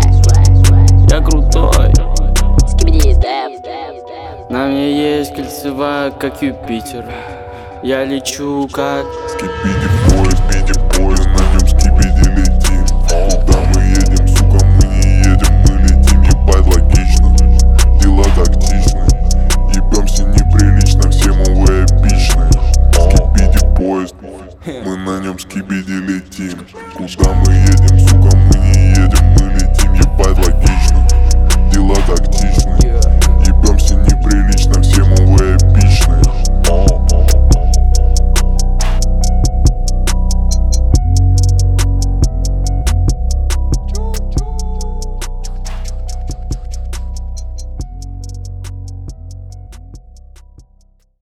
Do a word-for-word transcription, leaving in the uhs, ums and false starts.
Я крутой. Скибиди-дэп. На мне есть кольцевая, как Юпитер. Я лечу как Скибиди поезд, скибиди поезд, на нем скибиди летим. Куда мы едем, сука, мы не едем, мы летим. Ебать логично, дела тактичны. Ебемся неприлично, все мы вы эпичны. Скибиди поезд, мы на нем скибиди летим. Куда мы едем, сука, мы не едем, мы летим. Ебать логично, дела тактичны.